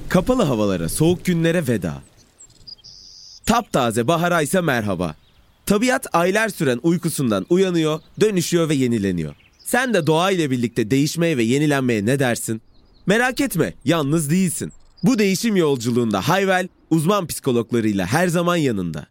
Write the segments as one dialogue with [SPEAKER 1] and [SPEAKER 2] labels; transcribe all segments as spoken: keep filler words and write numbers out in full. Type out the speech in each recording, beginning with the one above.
[SPEAKER 1] Kapalı havalara, soğuk günlere veda. Taptaze bahara ise merhaba. Tabiat aylar süren uykusundan uyanıyor, dönüşüyor ve yenileniyor. Sen de doğa ile birlikte değişmeye ve yenilenmeye ne dersin? Merak etme, yalnız değilsin. Bu değişim yolculuğunda Hayvel, uzman psikologlarıyla her zaman yanında.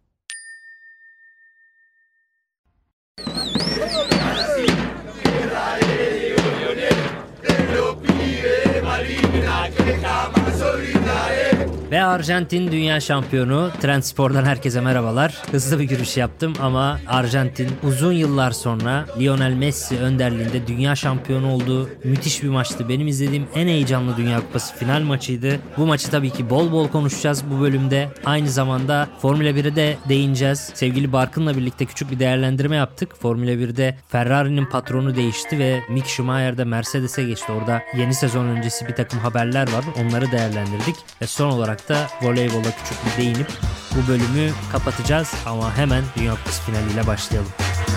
[SPEAKER 2] Ve Arjantin dünya şampiyonu. Trendspor'dan herkese merhabalar. Hızlı bir giriş yaptım ama Arjantin uzun yıllar sonra Lionel Messi önderliğinde dünya şampiyonu oldu. Müthiş bir maçtı. Benim izlediğim en heyecanlı Dünya Kupası final maçıydı. Bu maçı tabii ki bol bol konuşacağız bu bölümde. Aynı zamanda Formula bire de değineceğiz. Sevgili Barkın'la birlikte küçük bir değerlendirme yaptık. Formula birde Ferrari'nin patronu değişti ve Mick Schumacher de Mercedes'e geçti. Orada yeni sezon öncesi bir takım haberler var. Onları değerlendirdik. Ve son olarak da voleybola küçük bir değinip bu bölümü kapatacağız ama hemen Dünya Kupası finaliyle başlayalım.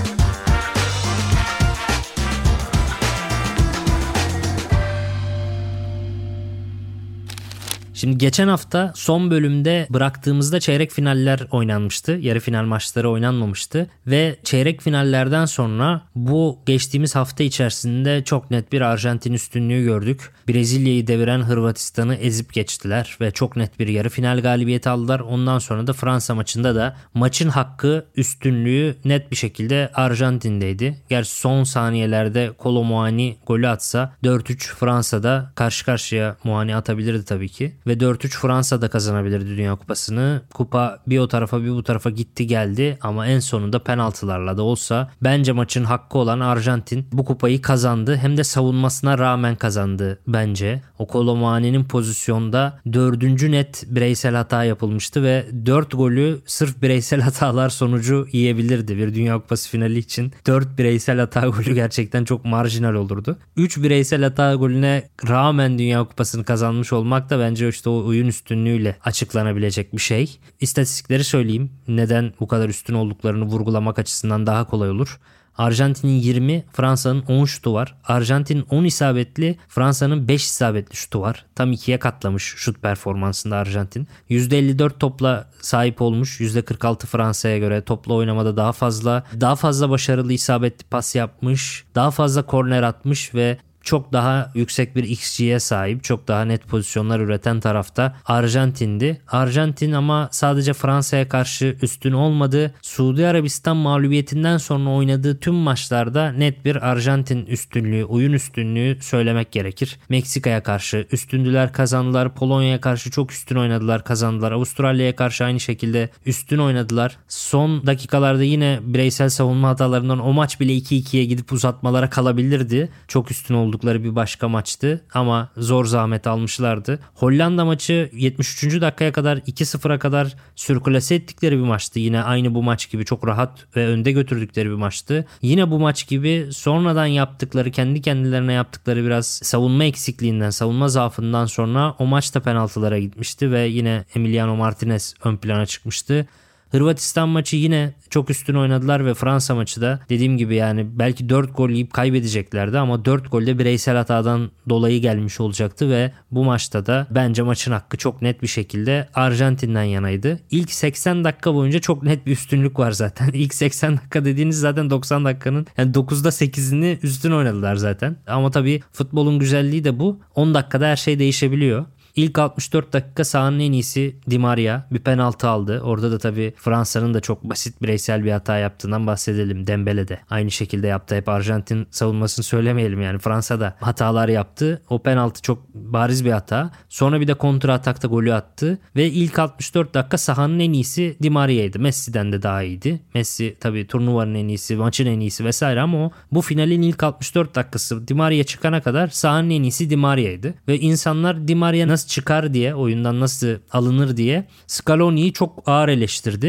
[SPEAKER 2] Şimdi geçen hafta son bölümde bıraktığımızda çeyrek finaller oynanmıştı. Yarı final maçları oynanmamıştı. Ve çeyrek finallerden sonra bu geçtiğimiz hafta içerisinde çok net bir Arjantin üstünlüğü gördük. Brezilya'yı deviren Hırvatistan'ı ezip geçtiler ve çok net bir yarı final galibiyeti aldılar. Ondan sonra da Fransa maçında da maçın hakkı, üstünlüğü net bir şekilde Arjantin'deydi. Gerçi son saniyelerde Kolo Muani golü atsa dört üç Fransa'da karşı karşıya Muani atabilirdi tabii ki. Ve dört üç Fransa'da kazanabilirdi Dünya Kupası'nı. Kupa bir o tarafa bir bu tarafa gitti geldi ama en sonunda penaltılarla da olsa bence maçın hakkı olan Arjantin bu kupayı kazandı. Hem de savunmasına rağmen kazandı bence. O Kolo Muani'nin pozisyonda dördüncü net bireysel hata yapılmıştı ve dört golü sırf bireysel hatalar sonucu yiyebilirdi. Bir Dünya Kupası finali için dört bireysel hata golü gerçekten çok marjinal olurdu. üç bireysel hata golüne rağmen Dünya Kupası'nı kazanmış olmak da bence işte o oyun üstünlüğüyle açıklanabilecek bir şey. İstatistikleri söyleyeyim. Neden bu kadar üstün olduklarını vurgulamak açısından daha kolay olur. Arjantin'in yirmi, Fransa'nın on şutu var. Arjantin'in on isabetli, Fransa'nın beş isabetli şutu var. Tam ikiye katlamış şut performansında Arjantin. yüzde elli dört topla sahip olmuş. yüzde kırk altı Fransa'ya göre topla oynamada daha fazla. Daha fazla başarılı isabetli pas yapmış. Daha fazla korner atmış ve çok daha yüksek bir X G'ye sahip, çok daha net pozisyonlar üreten tarafta Arjantin'di. Arjantin ama sadece Fransa'ya karşı üstün olmadı. Suudi Arabistan mağlubiyetinden sonra oynadığı tüm maçlarda net bir Arjantin üstünlüğü, oyun üstünlüğü söylemek gerekir. Meksika'ya karşı üstündüler, kazandılar. Polonya'ya karşı çok üstün oynadılar, kazandılar. Avustralya'ya karşı aynı şekilde üstün oynadılar. Son dakikalarda yine bireysel savunma hatalarından o maç bile iki ikiye gidip uzatmalara kalabilirdi. Çok üstün oldu. Oldukları bir başka maçtı ama zor zahmet almışlardı. Hollanda maçı yetmiş üçüncü dakikaya kadar iki sıfıra kadar sürklase ettikleri bir maçtı. Yine aynı bu maç gibi çok rahat ve önde götürdükleri bir maçtı. Yine bu maç gibi sonradan yaptıkları, kendi kendilerine yaptıkları biraz savunma eksikliğinden, savunma zaafından sonra o maç da penaltılara gitmişti ve yine Emiliano Martinez ön plana çıkmıştı. Hırvatistan maçı yine çok üstün oynadılar ve Fransa maçı da dediğim gibi yani belki dört gol yiyip kaybedeceklerdi ama dört gol de bireysel hatadan dolayı gelmiş olacaktı ve bu maçta da bence maçın hakkı çok net bir şekilde Arjantin'den yanaydı. İlk seksen dakika boyunca çok net bir üstünlük var zaten. İlk seksen dakika dediğiniz zaten doksan dakikanın yani dokuzda sekizini üstün oynadılar zaten. Ama tabii futbolun güzelliği de bu. on dakikada her şey değişebiliyor. İlk altmış dört dakika sahanın en iyisi Di Maria bir penaltı aldı. Orada da tabii Fransa'nın da çok basit bireysel bir hata yaptığından bahsedelim. Dembele de aynı şekilde yaptı. Hep Arjantin savunmasını söylemeyelim yani. Fransa da hatalar yaptı. O penaltı çok bariz bir hata. Sonra bir de kontra atakta golü attı. Ve ilk altmış dört dakika sahanın en iyisi Di Maria'ydı. Messi'den de daha iyiydi. Messi tabii turnuvanın en iyisi, maçın en iyisi vesaire ama o bu finalin ilk altmış dört dakikası Di Maria çıkana kadar sahanın en iyisi Di Maria'ydı. Ve insanlar Di Maria nasıl çıkar diye, oyundan nasıl alınır diye Scaloni'yi çok ağır eleştirdi.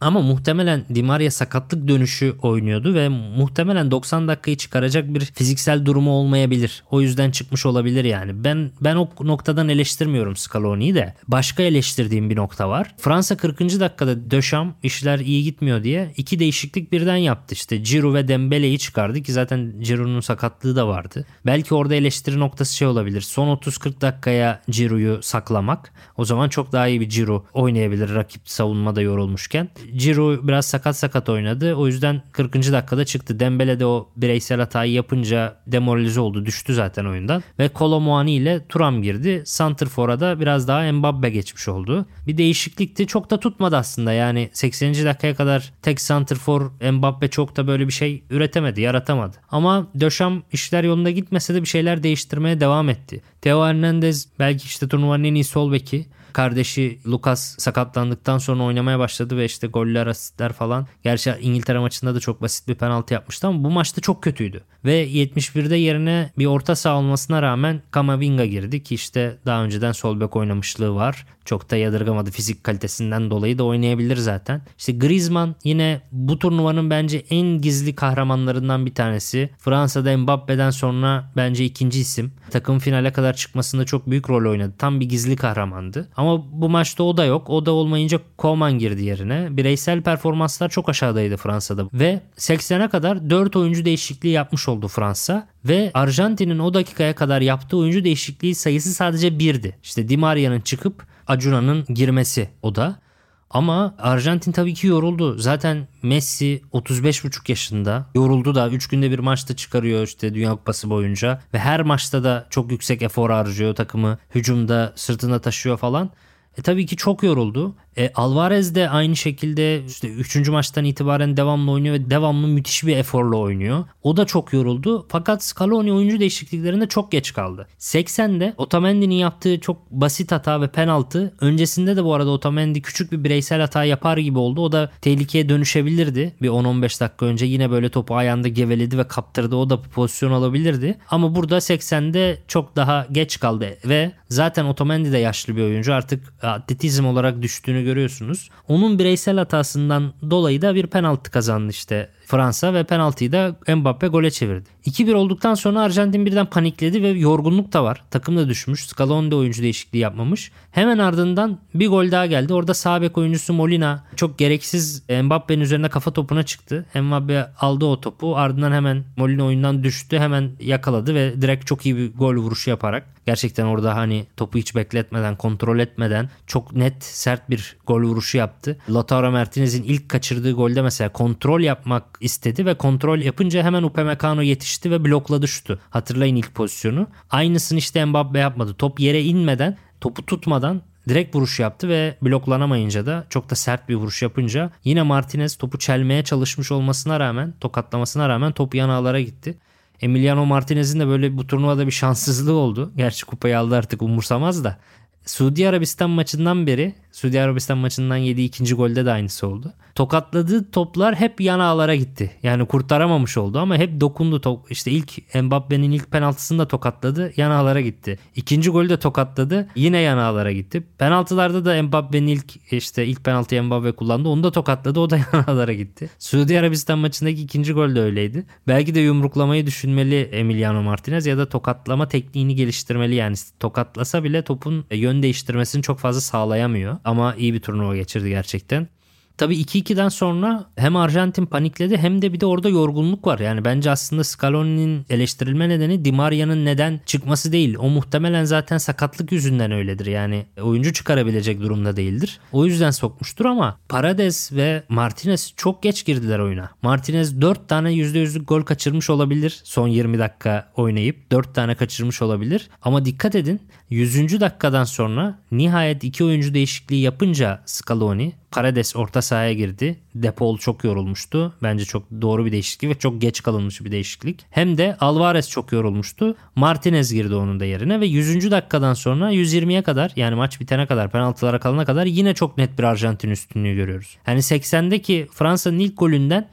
[SPEAKER 2] Ama muhtemelen Di Maria sakatlık dönüşü oynuyordu ve muhtemelen doksan dakikayı çıkaracak bir fiziksel durumu olmayabilir. O yüzden çıkmış olabilir yani. Ben ben o noktadan eleştirmiyorum Scaloni'yi de. Başka eleştirdiğim bir nokta var. Fransa kırkıncı dakikada Deschamps işler iyi gitmiyor diye iki değişiklik birden yaptı. İşte Giroud ve Dembele'yi çıkardı ki zaten Giroud'un sakatlığı da vardı. Belki orada eleştiri noktası şey olabilir. Son otuz kırk dakikaya Giroud'u saklamak. O zaman çok daha iyi bir Giroud oynayabilir rakip savunmada yorulmuşken. Giroud biraz sakat sakat oynadı. O yüzden kırkıncı dakikada çıktı. Dembele de o bireysel hatayı yapınca demoralize oldu. Düştü zaten oyundan. Ve Kolo Muani ile Thuram girdi. Santrfor'a da biraz daha Mbappe geçmiş oldu. Bir değişiklikti. Çok da tutmadı aslında. Yani sekseninci dakikaya kadar tek santrfor Mbappe çok da böyle bir şey üretemedi, yaratamadı. Ama Deschamps işler yolunda gitmese de bir şeyler değiştirmeye devam etti. Theo Hernandez belki işte turnuvanın en iyi sol beki. Kardeşi Lucas sakatlandıktan sonra oynamaya başladı ve işte goller, asistler falan. Gerçi İngiltere maçında da çok basit bir penaltı yapmıştı ama bu maçta çok kötüydü. Ve yetmiş birde yerine bir orta saha olmasına rağmen Camavinga girdi ki işte daha önceden sol bek oynamışlığı var. Çok da yadırgamadı, fizik kalitesinden dolayı da oynayabilir zaten. İşte Griezmann yine bu turnuvanın bence en gizli kahramanlarından bir tanesi. Fransa'da Mbappe'den sonra bence ikinci isim. Takım finale kadar çıkmasında çok büyük rol oynadı. Tam bir gizli kahramandı. Ama bu maçta o da yok. O da olmayınca Koeman girdi yerine. Bireysel performanslar çok aşağıdaydı Fransa'da. Ve seksene kadar dört oyuncu değişikliği yapmış oldu Fransa. Ve Arjantin'in o dakikaya kadar yaptığı oyuncu değişikliği sayısı sadece birdi. İşte Di Maria'nın çıkıp Acuna'nın girmesi o da. Ama Arjantin tabii ki yoruldu. Zaten Messi otuz beş buçuk yaşında. Yoruldu da üç günde bir maçta çıkarıyor işte Dünya Kupası boyunca. Ve her maçta da çok yüksek efor harcıyor, takımı hücumda sırtında taşıyor falan. E tabii ki çok yoruldu. E, Alvarez de aynı şekilde işte üçüncü maçtan itibaren devamlı oynuyor ve devamlı müthiş bir eforla oynuyor. O da çok yoruldu. Fakat Scaloni oyuncu değişikliklerinde çok geç kaldı. seksende Otamendi'nin yaptığı çok basit hata ve penaltı. Öncesinde de bu arada Otamendi küçük bir bireysel hata yapar gibi oldu. O da tehlikeye dönüşebilirdi. Bir on on beş dakika önce yine böyle topu ayağında geveledi ve kaptırdı. O da pozisyon alabilirdi. Ama burada seksende çok daha geç kaldı ve zaten Otamendi de yaşlı bir oyuncu. Artık atletizm olarak düştüğünü görüyorsunuz. Onun bireysel hatasından dolayı da bir penaltı kazandı işte Fransa ve penaltıyı da Mbappe gole çevirdi. iki bir olduktan sonra Arjantin birden panikledi ve yorgunluk da var. Takım da düşmüş. Scaloni de oyuncu değişikliği yapmamış. Hemen ardından bir gol daha geldi. Orada sağ bek oyuncusu Molina çok gereksiz Mbappe'nin üzerine kafa topuna çıktı. Mbappe aldı o topu. Ardından hemen Molina oyundan düştü. Hemen yakaladı ve direkt çok iyi bir gol vuruşu yaparak gerçekten orada hani topu hiç bekletmeden, kontrol etmeden çok net, sert bir gol vuruşu yaptı. Lautaro Martinez'in ilk kaçırdığı golde mesela kontrol yapmak istedi ve kontrol yapınca hemen Upamecano yetişti ve blokladı şutu. Hatırlayın ilk pozisyonu. Aynısını işte Mbappe yapmadı. Top yere inmeden, topu tutmadan direkt vuruş yaptı ve bloklanamayınca da çok da sert bir vuruş yapınca yine Martinez topu çelmeye çalışmış olmasına rağmen, tokatlamasına rağmen top yan ağlara gitti. Emiliano Martinez'in de böyle bu turnuvada bir şanssızlığı oldu. Gerçi kupayı aldı, artık umursamaz da. Suudi Arabistan maçından beri, Suudi Arabistan maçından yediği ikinci golde de aynısı oldu. Tokatladığı toplar hep yan ağlara gitti. Yani kurtaramamış oldu ama hep dokundu. Top. İşte ilk Mbappe'nin ilk penaltısını da tokatladı, yan ağlara gitti. İkinci golü de tokatladı, yine yan ağlara gitti. Penaltılarda da Mbappe'nin ilk işte ilk penaltıyı Mbappe kullandı. Onu da tokatladı, o da yan ağlara gitti. Suudi Arabistan maçındaki ikinci gol de öyleydi. Belki de yumruklamayı düşünmeli Emiliano Martinez ya da tokatlama tekniğini geliştirmeli. Yani tokatlasa bile topun yön değiştirmesini çok fazla sağlayamıyor. Ama iyi bir turnuva geçirdi gerçekten. Tabii iki ikiden sonra hem Arjantin panikledi hem de bir de orada yorgunluk var. Yani bence aslında Scaloni'nin eleştirilme nedeni Di Maria'nın neden çıkması değil. O muhtemelen zaten sakatlık yüzünden öyledir. Yani oyuncu çıkarabilecek durumda değildir. O yüzden sokmuştur ama Paredes ve Martinez çok geç girdiler oyuna. Martinez dört tane yüzde yüzlük gol kaçırmış olabilir. Son yirmi dakika oynayıp dört tane kaçırmış olabilir. Ama dikkat edin, yüzüncü dakikadan sonra nihayet iki oyuncu değişikliği yapınca Scaloni, Paredes orta sahaya girdi. De Paul çok yorulmuştu. Bence çok doğru bir değişiklik ve çok geç kalınmış bir değişiklik. Hem de Alvarez çok yorulmuştu. Martinez girdi onun da yerine ve yüzüncü dakikadan sonra yüz yirmiye kadar, yani maç bitene kadar, penaltılara kalana kadar yine çok net bir Arjantin üstünlüğü görüyoruz. Yani seksendeki Fransa'nın ilk golünden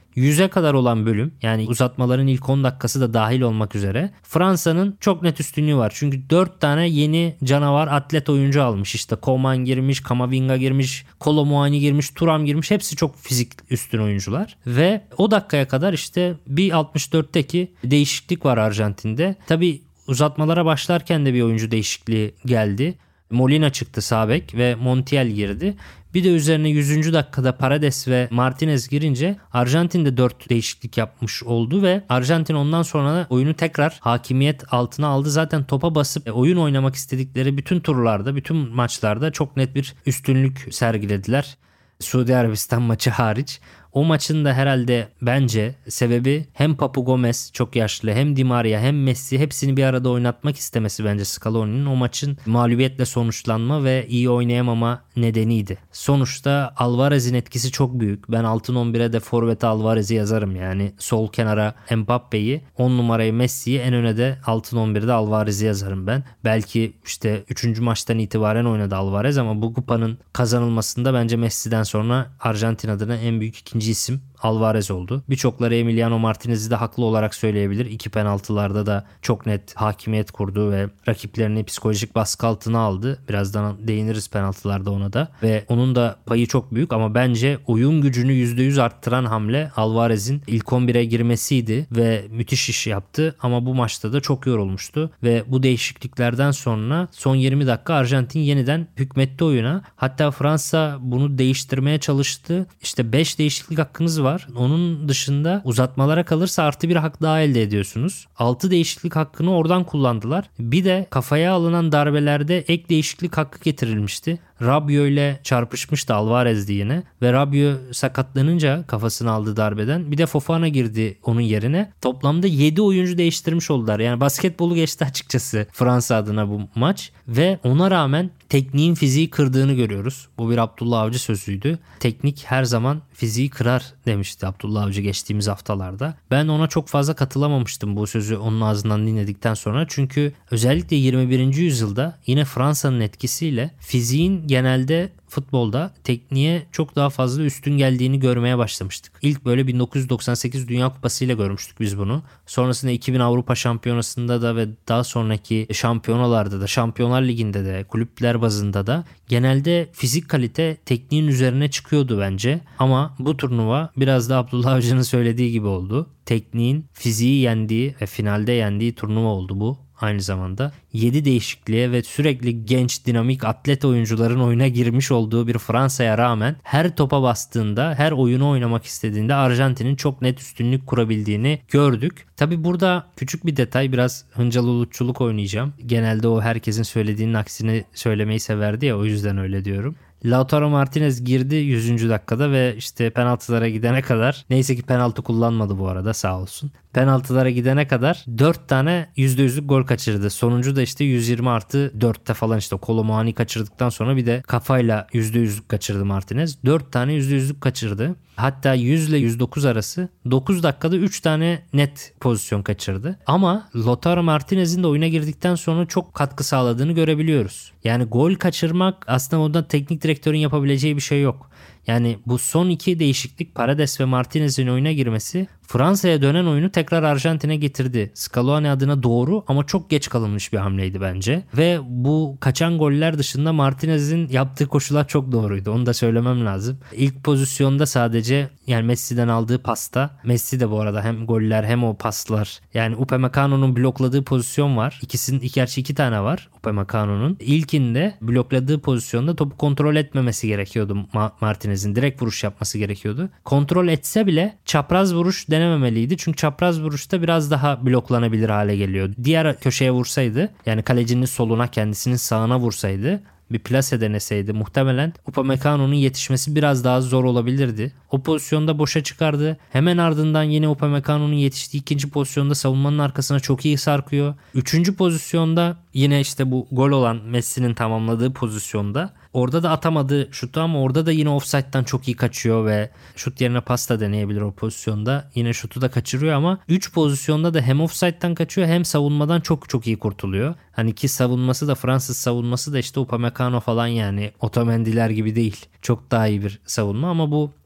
[SPEAKER 2] yüze kadar olan bölüm, yani uzatmaların ilk on dakikası da dahil olmak üzere Fransa'nın çok net üstünlüğü var. Çünkü dört tane yeni canavar atlet oyuncu almış. İşte Coman girmiş, Kamavinga girmiş, Kolo Muani girmiş, Thuram girmiş. Hepsi çok fizik üstün oyuncular. Ve o dakikaya kadar işte bir altmış dörtteki değişiklik var Arjantin'de. Tabii uzatmalara başlarken de bir oyuncu değişikliği geldi. Molina çıktı sağ bek ve Montiel girdi. Bir de üzerine yüzüncü dakikada Paredes ve Martinez girince Arjantin de dört değişiklik yapmış oldu ve Arjantin ondan sonra oyunu tekrar hakimiyet altına aldı. Zaten topa basıp oyun oynamak istedikleri bütün turlarda, bütün maçlarda çok net bir üstünlük sergilediler. Suudi Arabistan maçı hariç. O maçın da herhalde bence sebebi hem Papu Gomez çok yaşlı, hem Di Maria hem Messi hepsini bir arada oynatmak istemesi bence Scaloni'nin o maçın mağlubiyetle sonuçlanma ve iyi oynayamama nedeniydi. Sonuçta Alvarez'in etkisi çok büyük. Ben altın on bire de forvete Alvarez'i yazarım yani. Sol kenara Mbappe'yi, on numarayı Messi'yi, en öne de altın on birde Alvarez'i yazarım ben. Belki işte üçüncü maçtan itibaren oynadı Alvarez ama bu kupanın kazanılmasında bence Messi'den sonra Arjantin adına en büyük ikinci isim Alvarez oldu. Birçokları Emiliano Martinez'i de haklı olarak söyleyebilir. İki penaltılarda da çok net hakimiyet kurdu ve rakiplerini psikolojik baskı altına aldı. Birazdan değiniriz penaltılarda ona da. Ve onun da payı çok büyük ama bence oyun gücünü yüzde yüz arttıran hamle Alvarez'in ilk on bire girmesiydi ve müthiş iş yaptı ama bu maçta da çok yorulmuştu ve bu değişikliklerden sonra son yirmi dakika Arjantin yeniden hükmetti oyuna. Hatta Fransa bunu değiştirmeye çalıştı. İşte beş değişiklik hakkınız var. Onun dışında uzatmalara kalırsa artı bir hak daha elde ediyorsunuz. altı değişiklik hakkını oradan kullandılar. Bir de kafaya alınan darbelerde ek değişiklik hakkı getirilmişti. Rabiot ile çarpışmıştı Alvarez'di yine ve Rabiot sakatlanınca kafasını aldı darbeden. Bir de Fofana girdi onun yerine. Toplamda yedi oyuncu değiştirmiş oldular. Yani basketbolu geçti açıkçası Fransa adına bu maç ve ona rağmen tekniğin fiziği kırdığını görüyoruz. Bu bir Abdullah Avcı sözüydü. Teknik her zaman fiziği kırar demişti Abdullah Avcı geçtiğimiz haftalarda. Ben ona çok fazla katılamamıştım bu sözü onun ağzından dinledikten sonra. Çünkü özellikle yirmi birinci yüzyılda yine Fransa'nın etkisiyle fiziğin genelde futbolda tekniğe çok daha fazla üstün geldiğini görmeye başlamıştık. İlk böyle bin dokuz yüz doksan sekiz Dünya Kupası ile görmüştük biz bunu. Sonrasında iki bin Avrupa Şampiyonası'nda da ve daha sonraki şampiyonalarda da, Şampiyonlar Ligi'nde de, kulüpler bazında da genelde fizik kalite tekniğin üzerine çıkıyordu bence. Ama bu turnuva biraz da Abdullah Avcı'nın söylediği gibi oldu. Tekniğin fiziği yendiği ve finalde yendiği turnuva oldu bu. Aynı zamanda yedi değişikliğe ve sürekli genç, dinamik atlet oyuncuların oyuna girmiş olduğu bir Fransa'ya rağmen her topa bastığında, her oyunu oynamak istediğinde Arjantin'in çok net üstünlük kurabildiğini gördük. Tabi burada küçük bir detay, biraz hıncal ulutçuluk oynayacağım. Genelde o herkesin söylediğinin aksini söylemeyi severdi ya, o yüzden öyle diyorum. Lautaro Martinez girdi yüzüncü dakikada ve işte penaltılara gidene kadar, neyse ki penaltı kullanmadı bu arada sağ olsun. Penaltılara gidene kadar dört tane yüzde yüzlük gol kaçırdı. Sonuncu da işte yüz yirmi artı dörtte falan, işte Kolo Muani kaçırdıktan sonra bir de kafayla yüzde yüzlük kaçırdı Martinez. dört tane yüzde yüzlük kaçırdı. Hatta yüz ile yüz dokuz arası dokuz dakikada üç tane net pozisyon kaçırdı. Ama Lautaro Martinez'in de oyuna girdikten sonra çok katkı sağladığını görebiliyoruz. Yani gol kaçırmak aslında ondan teknik direktörün yapabileceği bir şey yok. Yani bu son iki değişiklik, Paredes ve Martinez'in oyuna girmesi Fransa'ya dönen oyunu tekrar Arjantin'e getirdi. Scaloni adına doğru ama çok geç kalınmış bir hamleydi bence. Ve bu kaçan goller dışında Martinez'in yaptığı koşular çok doğruydu. Onu da söylemem lazım. İlk pozisyonda sadece, yani Messi'den aldığı pasta. Messi de bu arada hem goller hem o paslar. Yani Upamecano'nun blokladığı pozisyon var. İkisinin, gerçi iki tane var Upamecano'nun. İlkinde blokladığı pozisyonda topu kontrol etmemesi gerekiyordu Ma- Martinez'in. Direkt vuruş yapması gerekiyordu. Kontrol etse bile çapraz vuruş denememeliydi. Çünkü çapraz vuruşta biraz daha bloklanabilir hale geliyor. Diğer köşeye vursaydı, yani kalecinin soluna, kendisinin sağına vursaydı, bir plase deneseydi muhtemelen Upamecano'nun yetişmesi biraz daha zor olabilirdi. O pozisyonda boşa çıkardı. Hemen ardından yine Upamecano'nun yetiştiği ikinci pozisyonda savunmanın arkasına çok iyi sarkıyor. Üçüncü pozisyonda yine işte bu gol olan Messi'nin tamamladığı pozisyonda, orada da atamadı şutu ama orada da yine offside'dan çok iyi kaçıyor ve şut yerine pas da deneyebilir o pozisyonda. Yine şutu da kaçırıyor ama üç pozisyonda da hem offside'dan kaçıyor hem savunmadan çok çok iyi kurtuluyor. Hani ki savunması da, Fransız savunması da işte Upamecano falan, yani Otamendiler gibi değil. Çok daha iyi bir savunma ama bu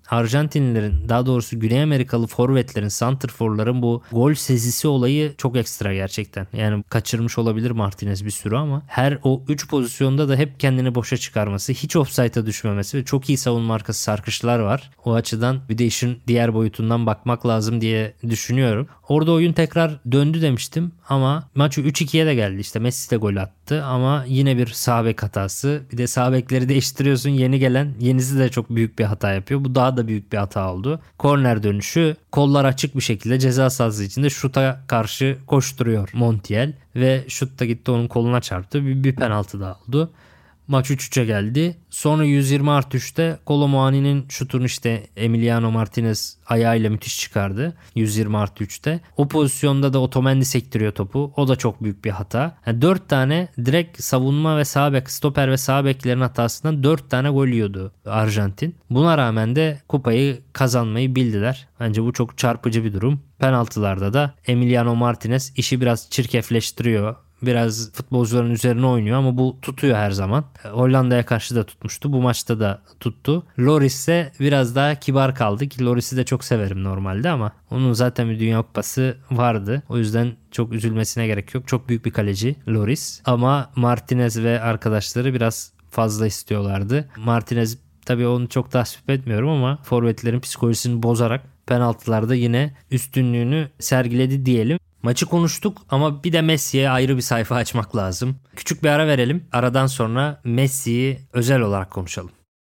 [SPEAKER 2] Arjantinlilerin, daha doğrusu Güney Amerikalı forvetlerin, santrforların bu gol sezisi olayı çok ekstra gerçekten. Yani kaçırmış olabilir Martinez bir sürü ama her o üç pozisyonda da hep kendini boşa çıkarması, hiç offside'a düşmemesi ve çok iyi savunma arkası sarkışlar var. O açıdan bir de işin diğer boyutundan bakmak lazım diye düşünüyorum. Orada oyun tekrar döndü demiştim ama maçı üç ikiye de geldi. İşte Messi de gol attı ama yine bir sağ bek hatası. Bir de sağ bekleri değiştiriyorsun. Yeni gelen yenisi de çok büyük bir hata yapıyor. Bu daha da büyük bir hata oldu. Korner dönüşü, kollar açık bir şekilde ceza sahası içinde şuta karşı koşturuyor Montiel ve şut da gitti onun koluna çarptı. Bir, bir penaltı daha oldu. Maç üç üçe geldi. Sonra yüz yirmi artı üçte Kolo Muani'nin şutunu işte Emiliano Martinez ayağıyla müthiş çıkardı. yüz yirmi artı üçte. O pozisyonda da Otamendi sektiriyor topu. O da çok büyük bir hata. Yani dört tane direkt savunma ve sağ bek, stoper ve sağ beklerin hatasından dört tane gol yiyordu Arjantin. Buna rağmen de kupayı kazanmayı bildiler. Bence bu çok çarpıcı bir durum. Penaltılarda da Emiliano Martinez işi biraz çirkefleştiriyor. Biraz futbolcuların üzerine oynuyor ama bu tutuyor her zaman. Hollanda'ya karşı da tutmuştu. Bu maçta da tuttu. Lloris ise biraz daha kibar kaldı ki Lloris'i de çok severim normalde ama onun zaten bir Dünya Kupası vardı. O yüzden çok üzülmesine gerek yok. Çok büyük bir kaleci Lloris ama Martinez ve arkadaşları biraz fazla istiyorlardı. Martinez tabii onu çok tasvip etmiyorum ama forvetlerin psikolojisini bozarak penaltılarda yine üstünlüğünü sergiledi diyelim. Maçı konuştuk ama bir de Messi'ye ayrı bir sayfa açmak lazım. Küçük bir ara verelim. Aradan sonra Messi'yi özel olarak konuşalım.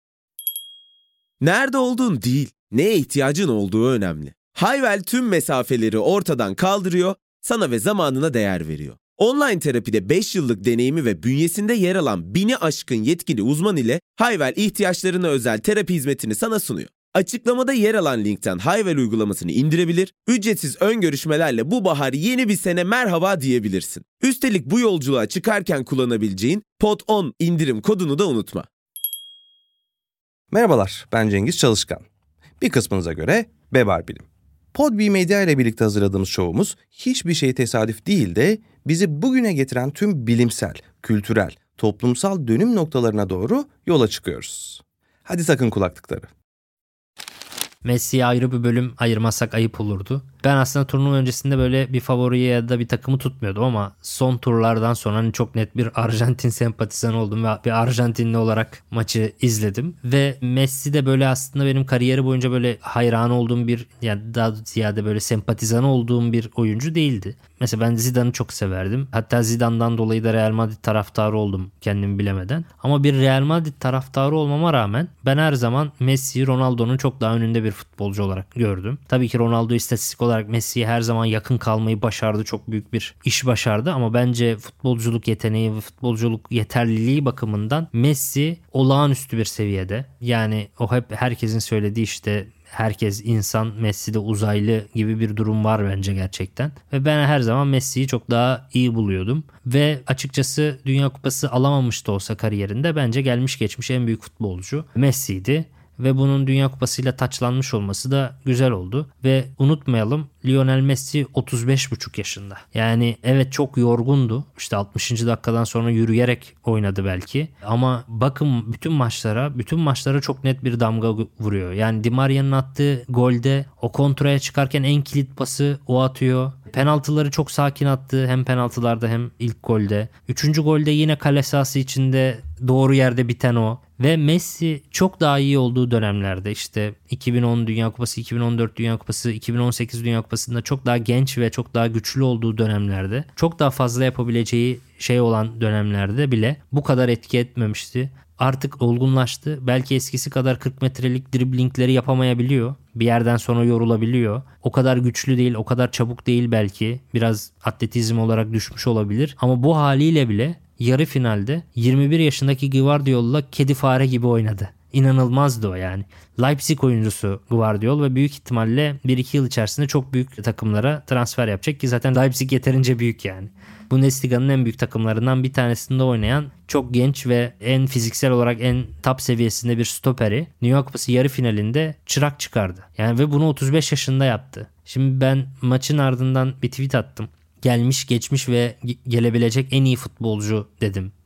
[SPEAKER 1] Nerede olduğun değil, neye ihtiyacın olduğu önemli. Hayvel tüm mesafeleri ortadan kaldırıyor, sana ve zamanına değer veriyor. Online terapide beş yıllık deneyimi ve bünyesinde yer alan bini aşkın yetkili uzman ile Hayvel ihtiyaçlarına özel terapi hizmetini sana sunuyor. Açıklamada yer alan linkten Hayvel uygulamasını indirebilir, ücretsiz ön görüşmelerle bu bahar yeni bir sene merhaba diyebilirsin. Üstelik bu yolculuğa çıkarken kullanabileceğin P O D on indirim kodunu da unutma.
[SPEAKER 3] Merhabalar, ben Cengiz Çalışkan. Bir kısmınıza göre Bebar Bilim. Podbi Medya ile birlikte hazırladığımız şovumuz hiçbir şey tesadüf değil de bizi bugüne getiren tüm bilimsel, kültürel, toplumsal dönüm noktalarına doğru yola çıkıyoruz. Hadi takın kulaklıkları.
[SPEAKER 2] Messi'ye ayrı bir bölüm ayırmazsak ayıp olurdu. Ben aslında turnuva öncesinde böyle bir favoriye ya da bir takımı tutmuyordum ama son turlardan sonra hani çok net bir Arjantin sempatizanı oldum ve bir Arjantinli olarak maçı izledim. Ve Messi de böyle aslında benim kariyeri boyunca böyle hayran olduğum bir, yani daha ziyade böyle sempatizanı olduğum bir oyuncu değildi. Mesela ben Zidane'ı çok severdim. Hatta Zidane'dan dolayı da Real Madrid taraftarı oldum kendimi bilemeden. Ama bir Real Madrid taraftarı olmama rağmen ben her zaman Messi'yi Ronaldo'nun çok daha önünde bir futbolcu olarak gördüm. Tabii ki Ronaldo istatistik olarak Messi'ye her zaman yakın kalmayı başardı. Çok büyük bir iş başardı ama bence futbolculuk yeteneği ve futbolculuk yeterliliği bakımından Messi olağanüstü bir seviyede. Yani o hep herkesin söylediği işte herkes insan, Messi de uzaylı gibi bir durum var bence gerçekten. Ve ben her zaman Messi'yi çok daha iyi buluyordum. Ve açıkçası Dünya Kupası alamamış da olsa kariyerinde bence gelmiş geçmiş en büyük futbolcu Messi'ydi. Ve bunun Dünya Kupası'yla taçlanmış olması da güzel oldu. Ve unutmayalım, Lionel Messi otuz beş buçuk yaşında. Yani evet çok yorgundu. İşte altmışıncı dakikadan sonra yürüyerek oynadı belki. Ama bakın bütün maçlara, bütün maçlara çok net bir damga vuruyor. Yani Di Maria'nın attığı golde o kontraya çıkarken en kilit pası o atıyor. Penaltıları çok sakin attı. Hem penaltılarda hem ilk golde. Üçüncü golde yine kale sahası içinde doğru yerde biten o. Ve Messi çok daha iyi olduğu dönemlerde işte iki bin on Dünya Kupası, iki bin on dört Dünya Kupası, iki bin on sekiz Dünya Kupası'nda çok daha genç ve çok daha güçlü olduğu dönemlerde, çok daha fazla yapabileceği şey olan dönemlerde bile bu kadar etki etmemişti. Artık olgunlaştı. Belki eskisi kadar kırk metrelik driblingleri yapamayabiliyor. Bir yerden sonra yorulabiliyor. O kadar güçlü değil, o kadar çabuk değil belki. Biraz atletizm olarak düşmüş olabilir. Ama bu haliyle bile yarı finalde yirmi bir yaşındaki Guardiola'la kedi fare gibi oynadı. İnanılmazdı o yani. Leipzig oyuncusu Guardiol ve büyük ihtimalle bir iki yıl içerisinde çok büyük takımlara transfer yapacak ki zaten Leipzig yeterince büyük yani. Bundesliga'nın en büyük takımlarından bir tanesinde oynayan çok genç ve en fiziksel olarak en top seviyesinde bir stoperi Dünya Kupası yarı finalinde çırak çıkardı. Yani ve bunu otuz beş yaşında yaptı. Şimdi ben maçın ardından bir tweet attım. Gelmiş geçmiş ve gelebilecek en iyi futbolcu dedim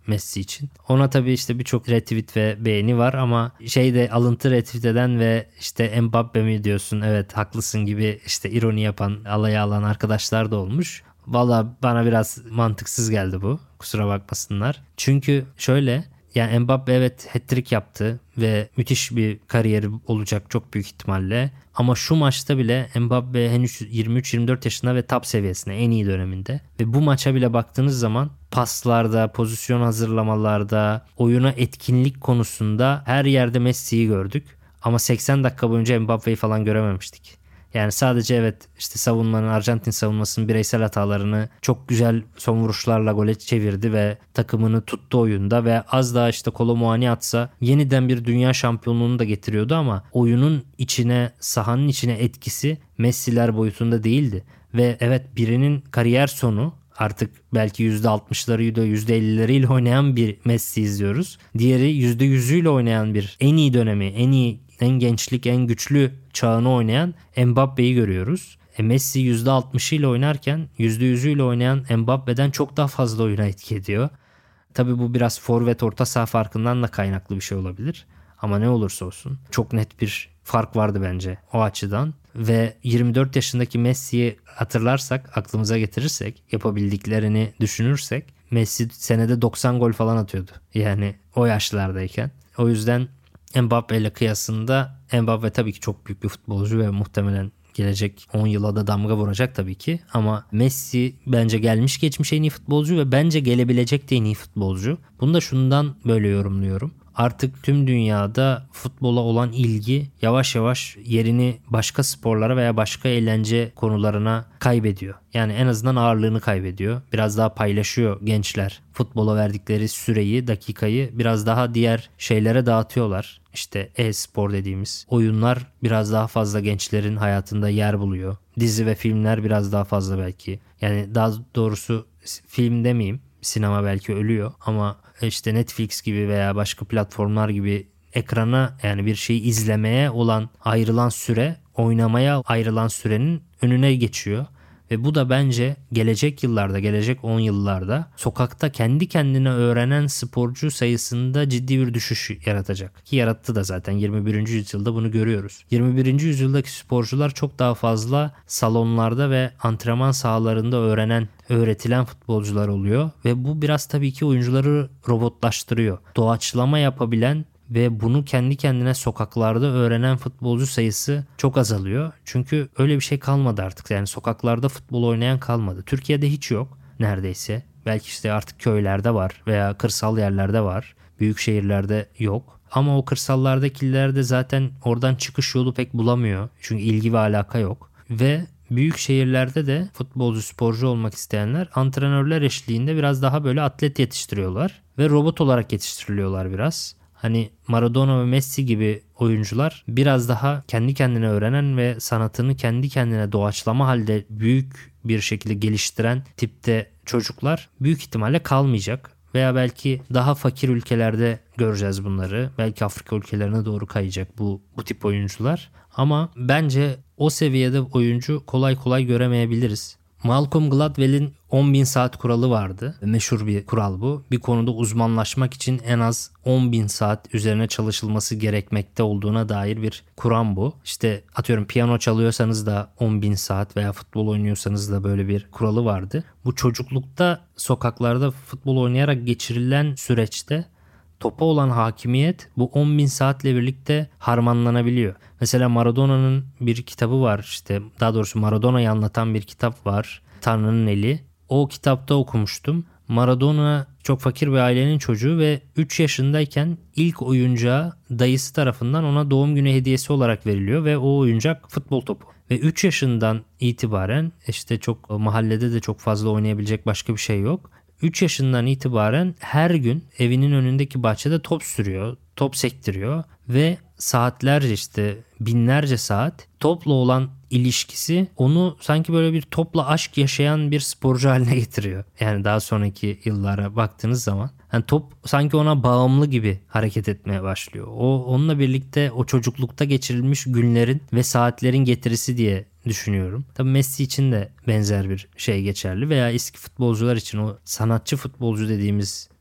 [SPEAKER 2] Messi için. Ona tabii işte birçok retweet ve beğeni var ama şeyde alıntı retweet eden ve işte Mbappe mi diyorsun, evet haklısın gibi işte ironi yapan, alaya alan arkadaşlar da olmuş. Valla bana biraz mantıksız geldi bu. Kusura bakmasınlar. Çünkü şöyle, yani Mbappe evet hat-trick yaptı ve müthiş bir kariyeri olacak çok büyük ihtimalle. Ama şu maçta bile Mbappe henüz yirmi üç yirmi dört yaşında ve top seviyesinde, en iyi döneminde. Ve bu maça bile baktığınız zaman paslarda, pozisyon hazırlamalarda, oyuna etkinlik konusunda her yerde Messi'yi gördük. Ama seksen dakika boyunca Mbappe'yi falan görememiştik. Yani sadece evet işte savunmanın, Arjantin savunmasının bireysel hatalarını çok güzel son vuruşlarla gole çevirdi ve takımını tuttu oyunda ve az daha işte Kolo Muani atsa yeniden bir dünya şampiyonluğunu da getiriyordu ama oyunun içine, sahanın içine etkisi Messi'ler boyutunda değildi. Ve evet, birinin kariyer sonu, artık belki yüzde altmışlarıyla yüzde ellileriyle oynayan bir Messi izliyoruz. Diğeri yüzde yüzüyle oynayan bir, en iyi dönemi, en iyi, en gençlik, en güçlü çağını oynayan Mbappe'yi görüyoruz. E Messi yüzde altmışıyla oynarken yüzde yüzüyle oynayan Mbappe'den çok daha fazla oyuna etki ediyor. Tabii bu biraz forvet orta saha farkından da kaynaklı bir şey olabilir. Ama ne olursa olsun çok net bir fark vardı bence o açıdan. Ve yirmi dört yaşındaki Messi'yi hatırlarsak, aklımıza getirirsek, yapabildiklerini düşünürsek, Messi senede doksan gol falan atıyordu. Yani o yaşlardayken. O yüzden Mbappe ile kıyasında Mbappe tabii ki çok büyük bir futbolcu ve muhtemelen gelecek on yıla da damga vuracak tabii ki. Ama Messi bence gelmiş geçmiş en iyi futbolcu ve bence gelebilecek de en iyi futbolcu. Bunu da şundan böyle yorumluyorum. Artık tüm dünyada futbola olan ilgi yavaş yavaş yerini başka sporlara veya başka eğlence konularına kaybediyor. Yani en azından ağırlığını kaybediyor. Biraz daha paylaşıyor gençler. Futbola verdikleri süreyi, dakikayı biraz daha diğer şeylere dağıtıyorlar. İşte e-spor dediğimiz oyunlar biraz daha fazla gençlerin hayatında yer buluyor. Dizi ve filmler biraz daha fazla belki. Yani daha doğrusu film demeyeyim. Sinema belki ölüyor ama işte Netflix gibi veya başka platformlar gibi ekrana, yani bir şeyi izlemeye olan ayrılan süre, oynamaya ayrılan sürenin önüne geçiyor. Ve bu da bence gelecek yıllarda, gelecek on yıllarda sokakta kendi kendine öğrenen sporcu sayısında ciddi bir düşüş yaratacak. Ki yarattı da zaten, yirmi birinci yüzyılda bunu görüyoruz. yirmi birinci yüzyıldaki sporcular çok daha fazla salonlarda ve antrenman sahalarında öğrenen, öğretilen futbolcular oluyor. Ve bu biraz tabii ki oyuncuları robotlaştırıyor. Doğaçlama yapabilen ve bunu kendi kendine sokaklarda öğrenen futbolcu sayısı çok azalıyor. Çünkü öyle bir şey kalmadı artık. Yani sokaklarda futbol oynayan kalmadı. Türkiye'de hiç yok neredeyse. Belki işte artık köylerde var veya kırsal yerlerde var. Büyük şehirlerde yok. Ama o kırsallardakiler de zaten oradan çıkış yolu pek bulamıyor. Çünkü ilgi ve alaka yok. Ve büyük şehirlerde de futbolcu, sporcu olmak isteyenler antrenörler eşliğinde biraz daha böyle atlet yetiştiriyorlar. Ve robot olarak yetiştiriliyorlar biraz. Hani Maradona ve Messi gibi oyuncular biraz daha kendi kendine öğrenen ve sanatını kendi kendine doğaçlama halde büyük bir şekilde geliştiren tipte çocuklar büyük ihtimalle kalmayacak. Veya belki daha fakir ülkelerde göreceğiz bunları. Belki Afrika ülkelerine doğru kayacak bu, bu tip oyuncular. Ama bence o seviyede oyuncu kolay kolay göremeyebiliriz. Malcolm Gladwell'in on bin saat kuralı vardı. Meşhur bir kural bu. Bir konuda uzmanlaşmak için en az on bin saat üzerine çalışılması gerekmekte olduğuna dair bir kuram bu. İşte atıyorum piyano çalıyorsanız da on bin saat veya futbol oynuyorsanız da böyle bir kuralı vardı. Bu çocuklukta sokaklarda futbol oynayarak geçirilen süreçte topa olan hakimiyet bu on bin saatle birlikte harmanlanabiliyor. Mesela Maradona'nın bir kitabı var, işte daha doğrusu Maradona'yı anlatan bir kitap var, Tanrı'nın Eli. O kitapta okumuştum. Maradona çok fakir bir ailenin çocuğu ve üç yaşındayken ilk oyuncağı dayısı tarafından ona doğum günü hediyesi olarak veriliyor ve o oyuncak futbol topu. Ve üç yaşından itibaren işte çok mahallede de çok fazla oynayabilecek başka bir şey yok. üç yaşından itibaren her gün evinin önündeki bahçede top sürüyor, top sektiriyor ve saatlerce, işte binlerce saat topla olan ilişkisi onu sanki böyle bir topla aşk yaşayan bir sporcu haline getiriyor. Yani daha sonraki yıllara baktığınız zaman yani top sanki ona bağımlı gibi hareket etmeye başlıyor. O onunla birlikte o çocuklukta geçirilmiş günlerin ve saatlerin getirisi diye düşünüyorum. Tabii Messi için de benzer bir şey geçerli veya eski futbolcular için o sanatçı futbolcu dediğimiz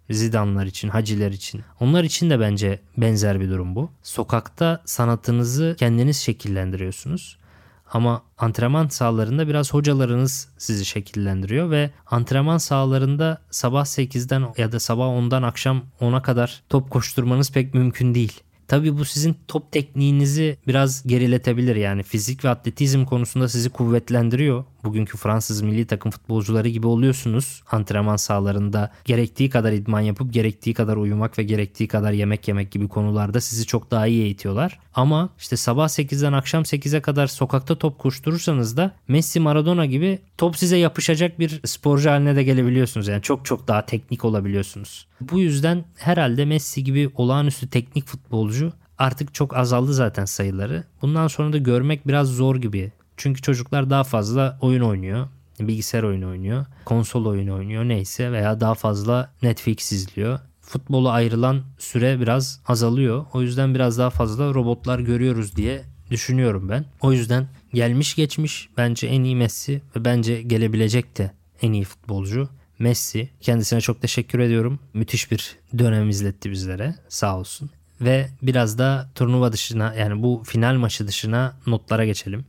[SPEAKER 2] Zidane'lar için, Haciler için. Onlar için de bence benzer bir durum bu. Sokakta sanatınızı kendiniz şekillendiriyorsunuz. Ama antrenman sahalarında biraz hocalarınız sizi şekillendiriyor ve antrenman sahalarında sabah sekizden ya da sabah ondan akşam ona kadar top koşturmanız pek mümkün değil. Tabii bu sizin top tekniğinizi biraz geriletebilir. Yani fizik ve atletizm konusunda sizi kuvvetlendiriyor. Bugünkü Fransız milli takım futbolcuları gibi oluyorsunuz. Antrenman sahalarında gerektiği kadar idman yapıp gerektiği kadar uyumak ve gerektiği kadar yemek yemek gibi konularda sizi çok daha iyi eğitiyorlar. Ama işte sabah sekizden akşam sekize kadar sokakta top koşturursanız da Messi, Maradona gibi top size yapışacak bir sporcu haline de gelebiliyorsunuz. Yani çok çok daha teknik olabiliyorsunuz. Bu yüzden herhalde Messi gibi olağanüstü teknik futbolcu artık çok azaldı zaten sayıları. Bundan sonra da görmek biraz zor gibi. Çünkü çocuklar daha fazla oyun oynuyor. Bilgisayar oyunu oynuyor. Konsol oyunu oynuyor neyse veya daha fazla Netflix izliyor. Futbola ayrılan süre biraz azalıyor. O yüzden biraz daha fazla robotlar görüyoruz diye düşünüyorum ben. O yüzden gelmiş geçmiş bence en iyi Messi ve bence gelebilecek de en iyi futbolcu Messi. Kendisine çok teşekkür ediyorum. Müthiş bir dönem izletti bizlere. Sağ olsun. Ve biraz da turnuva dışına, yani bu final maçı dışına notlara geçelim.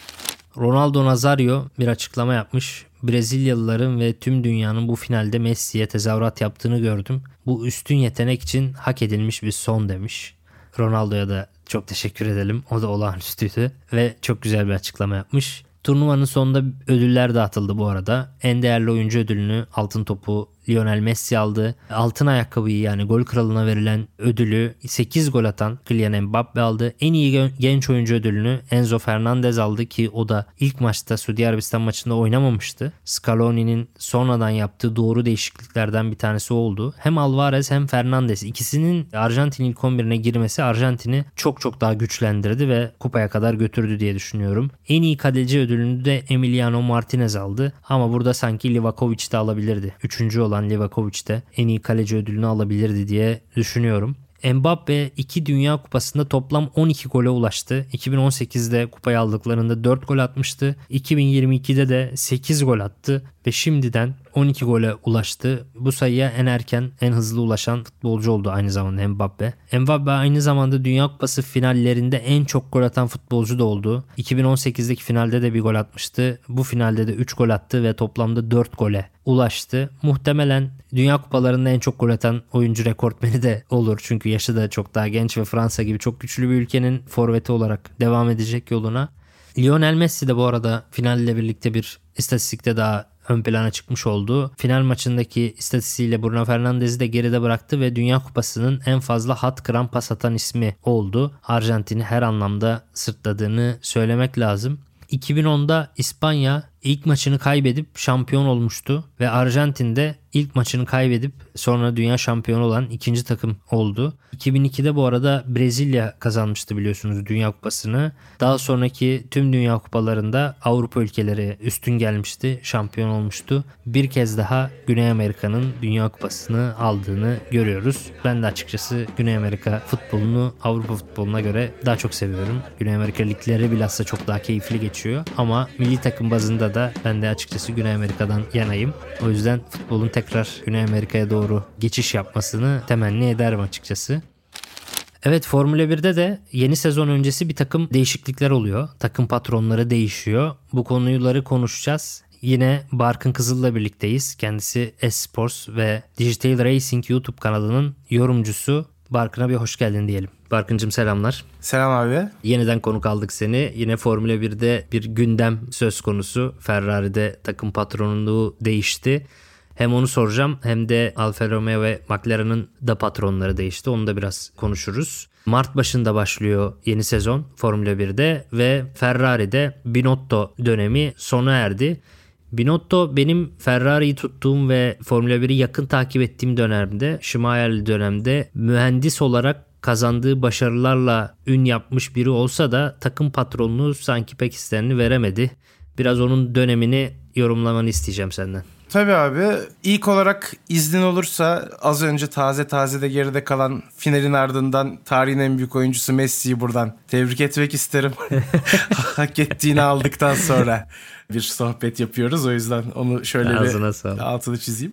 [SPEAKER 2] Ronaldo Nazario bir açıklama yapmış. Brezilyalıların ve tüm dünyanın bu finalde Messi'ye tezahürat yaptığını gördüm. Bu üstün yetenek için hak edilmiş bir son demiş. Ronaldo'ya da çok teşekkür edelim. O da olağanüstüydü ve çok güzel bir açıklama yapmış. Turnuvanın sonunda ödüller dağıtıldı bu arada. En değerli oyuncu ödülünü, altın topu Lionel Messi aldı. Altın ayakkabıyı, yani gol kralına verilen ödülü sekiz gol atan Kylian Mbappe aldı. En iyi genç oyuncu ödülünü Enzo Fernandez aldı ki o da ilk maçta Suudi Arabistan maçında oynamamıştı. Scaloni'nin sonradan yaptığı doğru değişikliklerden bir tanesi oldu. Hem Alvarez hem Fernandez, ikisinin Arjantin ilk on birine girmesi Arjantin'i çok çok daha güçlendirdi ve kupaya kadar götürdü diye düşünüyorum. En iyi kaleci ödülünü de Emiliano Martinez aldı ama burada sanki Livakovic de alabilirdi. Üçüncü olan Livakovic de en iyi kaleci ödülünü alabilirdi diye düşünüyorum. Mbappe iki Dünya Kupası'nda toplam on iki gole ulaştı. iki bin on sekizde kupayı aldıklarında dört gol atmıştı. iki bin yirmi ikide de sekiz gol attı ve şimdiden on iki gole ulaştı. Bu sayıya en erken, en hızlı ulaşan futbolcu oldu aynı zamanda Mbappe. Mbappe aynı zamanda Dünya Kupası finallerinde en çok gol atan futbolcu da oldu. iki bin on sekizdeki finalde de bir gol atmıştı. Bu finalde de üç gol attı ve toplamda dört gole ulaştı. Muhtemelen Dünya Kupalarında en çok gol atan oyuncu rekortmeni de olur. Çünkü yaşı da çok daha genç ve Fransa gibi çok güçlü bir ülkenin forveti olarak devam edecek yoluna. Lionel Messi de bu arada finalle birlikte bir istatistikte daha ön plana çıkmış oldu. Final maçındaki istatistiğiyle Bruno Fernandes'i de geride bıraktı ve Dünya Kupası'nın en fazla hat kıran pas atan ismi oldu. Arjantin'i her anlamda sırtladığını söylemek lazım. iki bin onda İspanya ilk maçını kaybedip şampiyon olmuştu ve Arjantin de ilk maçını kaybedip sonra dünya şampiyonu olan ikinci takım oldu. iki bin ikide bu arada Brezilya kazanmıştı biliyorsunuz Dünya Kupası'nı. Daha sonraki tüm Dünya Kupalarında Avrupa ülkeleri üstün gelmişti, şampiyon olmuştu. Bir kez daha Güney Amerika'nın Dünya Kupası'nı aldığını görüyoruz. Ben de açıkçası Güney Amerika futbolunu Avrupa futboluna göre daha çok seviyorum. Güney Amerika ligleri bilhassa çok daha keyifli geçiyor ama milli takım bazında da ben de açıkçası Güney Amerika'dan yanayım. O yüzden futbolun tekrar Güney Amerika'ya doğru geçiş yapmasını temenni ederim açıkçası. Evet, Formula birde de yeni sezon öncesi bir takım değişiklikler oluyor. Takım patronları değişiyor. Bu konuları konuşacağız. Yine Barkın Kızıl'la birlikteyiz. Kendisi S-Sports ve Digital Racing YouTube kanalının yorumcusu. Barkın'a bir hoş geldin diyelim. Barkıncığım selamlar.
[SPEAKER 4] Selam abi.
[SPEAKER 2] Yeniden konuk aldık seni. Yine Formula birde bir gündem söz konusu. Ferrari'de takım patronluğu değişti. Hem onu soracağım hem de Alfa Romeo ve McLaren'ın da patronları değişti. Onu da biraz konuşuruz. Mart başında başlıyor yeni sezon Formula birde ve Ferrari'de Binotto dönemi sona erdi. Binotto benim Ferrari'yi tuttuğum ve Formula biri yakın takip ettiğim dönemde, Schumacher'li dönemde mühendis olarak kazandığı başarılarla ün yapmış biri olsa da takım patronluğu sanki pek isteneni veremedi. Biraz onun dönemini yorumlamanı isteyeceğim senden.
[SPEAKER 4] Tabii abi. İlk olarak iznin olursa az önce taze taze de geride kalan finalin ardından tarihin en büyük oyuncusu Messi'yi buradan tebrik etmek isterim. Hak ettiğini aldıktan sonra bir sohbet yapıyoruz. O yüzden onu şöyle
[SPEAKER 2] Ağzına
[SPEAKER 4] bir
[SPEAKER 2] sağlık.
[SPEAKER 4] altını çizeyim.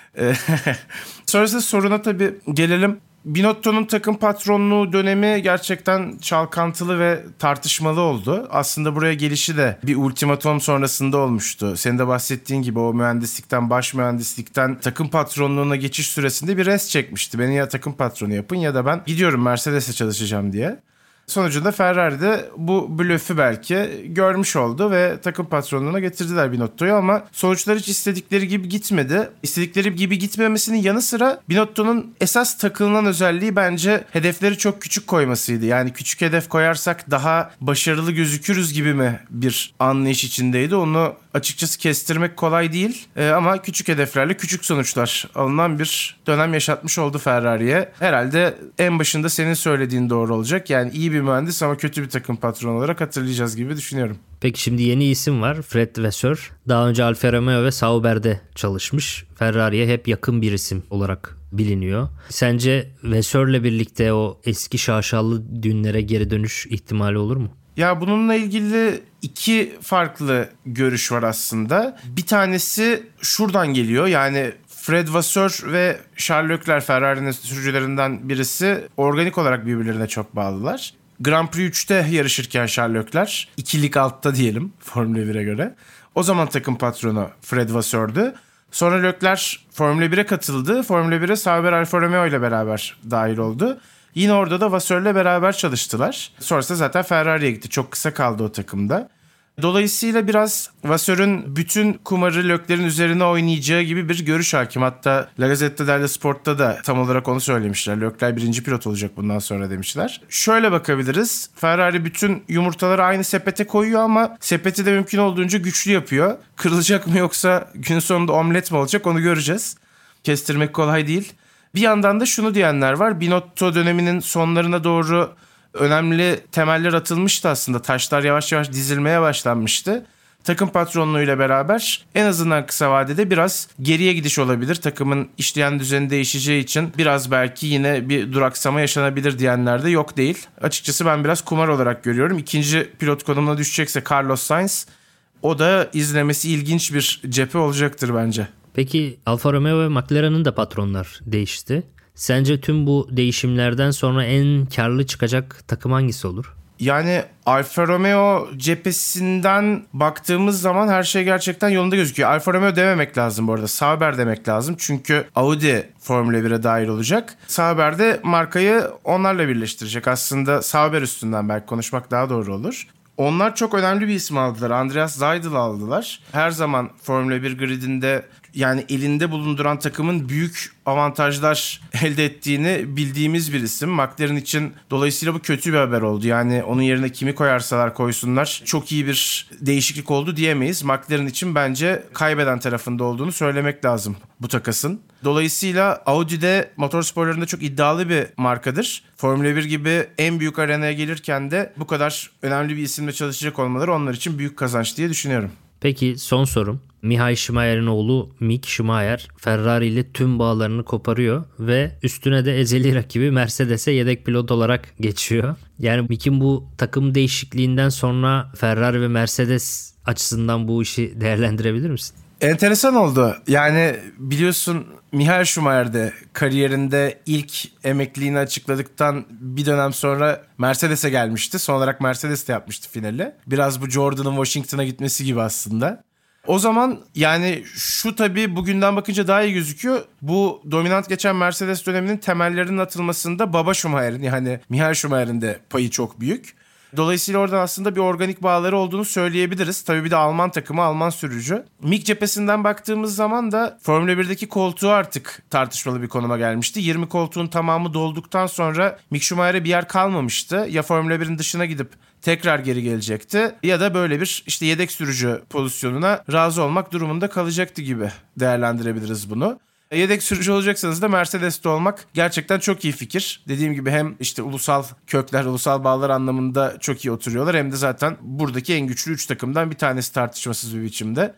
[SPEAKER 4] Sonrasında soruna tabii gelelim. Binotto'nun takım patronluğu dönemi gerçekten çalkantılı ve tartışmalı oldu. Aslında buraya gelişi de bir ultimatom sonrasında olmuştu. Senin de bahsettiğin gibi o mühendislikten, baş mühendislikten takım patronluğuna geçiş süresinde bir rest çekmişti. Beni ya takım patronu yapın ya da ben gidiyorum Mercedes'e çalışacağım diye. Sonucunda Ferrari de bu blöfü belki görmüş oldu ve takım patronluğuna getirdiler Binotto'yu ama sonuçlar hiç istedikleri gibi gitmedi. İstedikleri gibi gitmemesinin yanı sıra Binotto'nun esas takılınan özelliği bence hedefleri çok küçük koymasıydı. Yani küçük hedef koyarsak daha başarılı gözükürüz gibi mi bir anlayış içindeydi. Onu açıkçası kestirmek kolay değil ee, ama küçük hedeflerle küçük sonuçlar alınan bir dönem yaşatmış oldu Ferrari'ye. Herhalde en başında senin söylediğin doğru olacak. Yani iyi bir mühendis ama kötü bir takım patronu olarak hatırlayacağız gibi düşünüyorum.
[SPEAKER 2] Peki şimdi yeni isim var, Fred Vasseur. Daha önce Alfa Romeo ve Sauber'de çalışmış. Ferrari'ye hep yakın bir isim olarak biliniyor. Sence Vasseur'le birlikte o eski şaşalı günlere geri dönüş ihtimali olur mu?
[SPEAKER 4] Ya bununla ilgili iki farklı görüş var aslında. Bir tanesi şuradan geliyor. Yani Fred Vasseur ve Charles Leclerc, Ferrari'nin sürücülerinden birisi, organik olarak birbirlerine çok bağlılar. Grand Prix üçte yarışırken Charles Leclerc, ikilik altta diyelim Formula bire göre. O zaman takım patronu Fred Vasseur'dü. Sonra Leclerc Formula bire katıldı. Formula bire Sauber Alfa Romeo ile beraber dahil oldu. Yine orada da Vasseur'le beraber çalıştılar. Sonrasında zaten Ferrari'ye gitti. Çok kısa kaldı o takımda. Dolayısıyla biraz Vasseur'ün bütün kumarı Leclerc'in üzerine oynayacağı gibi bir görüş hakim. Hatta La Gazzetta dello Sport'ta da tam olarak onu söylemişler. Leclerc birinci pilot olacak bundan sonra demişler. Şöyle bakabiliriz. Ferrari bütün yumurtaları aynı sepete koyuyor ama sepeti de mümkün olduğunca güçlü yapıyor. Kırılacak mı yoksa gün sonunda omlet mi olacak onu göreceğiz. Kestirmek kolay değil. Bir yandan da şunu diyenler var. Binotto döneminin sonlarına doğru önemli temeller atılmıştı aslında. Taşlar yavaş yavaş dizilmeye başlanmıştı. Takım patronluğuyla beraber en azından kısa vadede biraz geriye gidiş olabilir. Takımın işleyen düzeni değişeceği için biraz belki yine bir duraksama yaşanabilir diyenler de yok değil. Açıkçası ben biraz kumar olarak görüyorum. İkinci pilot konumuna düşecekse Carlos Sainz, o da izlemesi ilginç bir cephe olacaktır bence.
[SPEAKER 2] Peki Alfa Romeo ve McLaren'ın da patronlar değişti. Sence tüm bu değişimlerden sonra en karlı çıkacak takım hangisi olur?
[SPEAKER 4] Yani Alfa Romeo cephesinden baktığımız zaman her şey gerçekten yolunda gözüküyor. Alfa Romeo dememek lazım bu arada. Sauber demek lazım. Çünkü Audi Formula bire dahil olacak. Sauber de markayı onlarla birleştirecek. Aslında Sauber üstünden belki konuşmak daha doğru olur. Onlar çok önemli bir isim aldılar. Andreas Seidl aldılar. Her zaman Formula bir gridinde yani elinde bulunduran takımın büyük avantajlar elde ettiğini bildiğimiz bir isim. McLaren için dolayısıyla bu kötü bir haber oldu. Yani onun yerine kimi koyarsalar koysunlar çok iyi bir değişiklik oldu diyemeyiz. McLaren için bence kaybeden tarafında olduğunu söylemek lazım bu takasın. Dolayısıyla Audi de motorsporlarında çok iddialı bir markadır. Formula bir gibi en büyük arenaya gelirken de bu kadar önemli bir isimle çalışacak olmaları onlar için büyük kazanç diye düşünüyorum.
[SPEAKER 2] Peki son sorum. Michael Schumacher'in oğlu Mick Schumacher Ferrari ile tüm bağlarını koparıyor ve üstüne de ezeli rakibi Mercedes'e yedek pilot olarak geçiyor. Yani Mick'in bu takım değişikliğinden sonra Ferrari ve Mercedes açısından bu işi değerlendirebilir misin?
[SPEAKER 4] Enteresan oldu. Yani biliyorsun Michael Schumacher de kariyerinde ilk emekliliğini açıkladıktan bir dönem sonra Mercedes'e gelmişti. Son olarak Mercedes'te yapmıştı finali. Biraz bu Jordan'ın Washington'a gitmesi gibi aslında. O zaman yani şu tabii bugünden bakınca daha iyi gözüküyor. Bu dominant geçen Mercedes döneminin temellerinin atılmasında baba Schumacher'in yani Michael Schumacher'in de payı çok büyük. Dolayısıyla oradan aslında bir organik bağları olduğunu söyleyebiliriz. Tabii bir de Alman takımı, Alman sürücü. Mick cephesinden baktığımız zaman da Formula birdeki koltuğu artık tartışmalı bir konuma gelmişti. yirmi koltuğun tamamı dolduktan sonra Mick Schumacher'e bir yer kalmamıştı. Ya Formula birin dışına gidip tekrar geri gelecekti ya da böyle bir işte yedek sürücü pozisyonuna razı olmak durumunda kalacaktı gibi değerlendirebiliriz bunu. Yedek sürücü olacaksanız da Mercedes'te olmak gerçekten çok iyi fikir. Dediğim gibi hem işte ulusal kökler, ulusal bağlar anlamında çok iyi oturuyorlar. Hem de zaten buradaki en güçlü üç takımdan bir tanesi tartışmasız bir biçimde.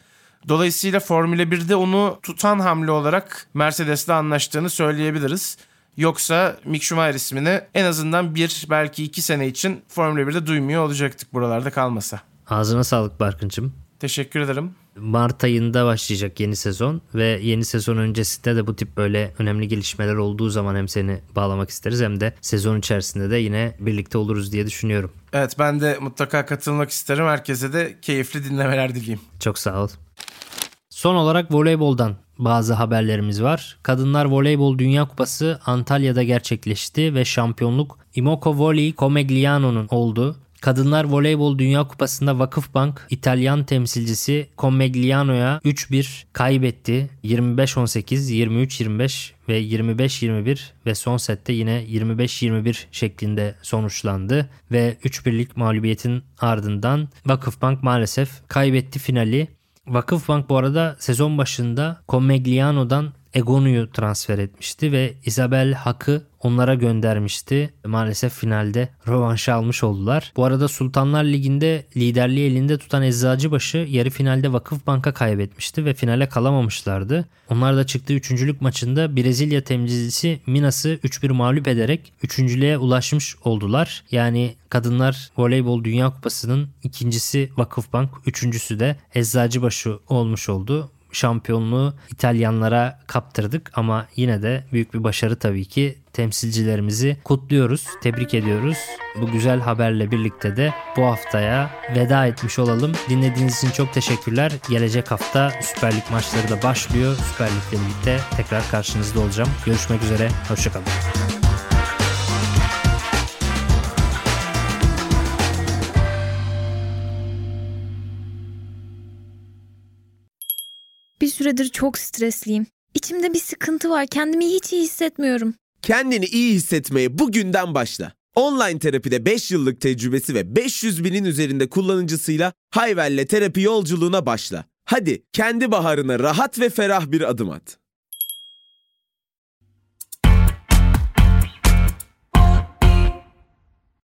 [SPEAKER 4] Dolayısıyla Formula birde onu tutan hamle olarak Mercedes'le anlaştığını söyleyebiliriz. Yoksa Mick Schumacher ismini en azından bir belki iki sene için Formula birde duymuyor olacaktık buralarda kalmasa.
[SPEAKER 2] Ağzına sağlık Barkın'cığım.
[SPEAKER 4] Teşekkür ederim.
[SPEAKER 2] Mart ayında başlayacak yeni sezon ve yeni sezon öncesinde de bu tip böyle önemli gelişmeler olduğu zaman hem seni bağlamak isteriz hem de sezon içerisinde de yine birlikte oluruz diye düşünüyorum.
[SPEAKER 4] Evet, ben de mutlaka katılmak isterim. Herkese de keyifli dinlemeler dileyim.
[SPEAKER 2] Çok sağ ol. Son olarak voleyboldan bazı haberlerimiz var. Kadınlar Voleybol Dünya Kupası Antalya'da gerçekleşti ve şampiyonluk Imoco Volley Comegliano'nun oldu. Kadınlar Voleybol Dünya Kupası'nda Vakıfbank İtalyan temsilcisi Comegliano'ya üç bir kaybetti. yirmi beş on sekiz, yirmi üç yirmi beş ve yirmi beş yirmi bir ve son sette yine yirmi beş yirmi bir şeklinde sonuçlandı ve üç birlik mağlubiyetin ardından Vakıfbank maalesef kaybetti finali. Vakıfbank bu arada sezon başında Comegliano'dan Egonu'yu transfer etmişti ve Isabel Hak'ı onlara göndermişti. Maalesef finalde rövanşı almış oldular. Bu arada Sultanlar Ligi'nde liderliği elinde tutan Eczacıbaşı yarı finalde Vakıfbank'a kaybetmişti ve finale kalamamışlardı. Onlar da çıktığı üçüncülük maçında Brezilya temsilcisi Minas'ı üç bir mağlup ederek üçüncülüğe ulaşmış oldular. Yani Kadınlar Voleybol Dünya Kupası'nın ikincisi Vakıfbank, üçüncüsü de Eczacıbaşı olmuş oldu. Şampiyonluğu İtalyanlara kaptırdık ama yine de büyük bir başarı tabii ki. Temsilcilerimizi kutluyoruz, tebrik ediyoruz. Bu güzel haberle birlikte de bu haftaya veda etmiş olalım. Dinlediğiniz için çok teşekkürler. Gelecek hafta Süper Lig maçları da başlıyor. Süper Lig'le birlikte tekrar karşınızda olacağım. Görüşmek üzere, hoşçakalın.
[SPEAKER 5] Bir süredir çok stresliyim. İçimde bir sıkıntı var. Kendimi hiç iyi hissetmiyorum.
[SPEAKER 1] Kendini iyi hissetmeye bugünden başla. Online terapide beş yıllık tecrübesi ve beş yüz binin üzerinde kullanıcısıyla Hayvel'le terapi yolculuğuna başla. Hadi kendi baharına rahat ve ferah bir adım at.